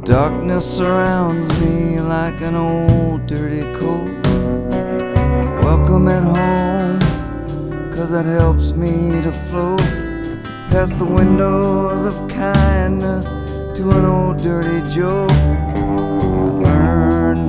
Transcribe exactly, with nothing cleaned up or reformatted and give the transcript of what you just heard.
Darkness surrounds me like an old dirty coat. Welcome at home, 'cause that helps me to float past the windows of kindness to an old dirty joke.